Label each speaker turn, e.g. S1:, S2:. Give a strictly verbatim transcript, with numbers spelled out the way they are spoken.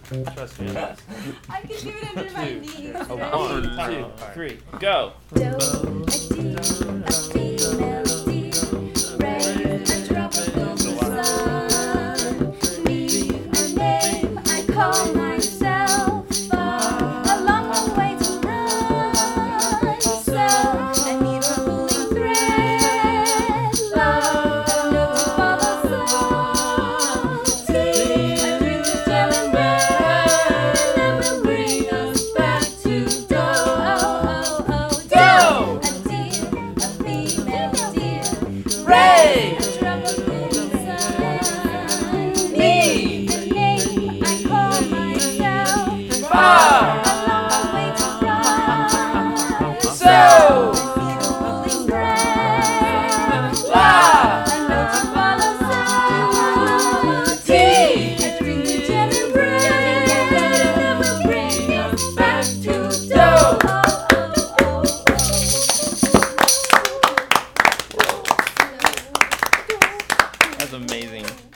S1: Trust me on this.
S2: I can do it under my knees.
S1: A
S2: Ready?
S1: one, two, three, go.
S2: Do, a D, a D melody, raise a drop of the sun. Me, a name I call myself, but a long way to run. So I need a pulling thread, love, a note to follow. So tea, I drink the gel and red, never bring us back to dough. Oh, oh, oh,
S1: Dough.
S2: a deer, a female deer,
S1: Ray.
S2: a drop of inside
S1: Me.
S2: a name I call myself,
S1: Far.
S2: a long way to run.
S1: So.
S2: I need a pulling thread,
S1: La.
S2: a note to follow. So tea, I drink the gel and bread, never bring us back to dough. Oh, oh, oh, oh.
S1: That's amazing.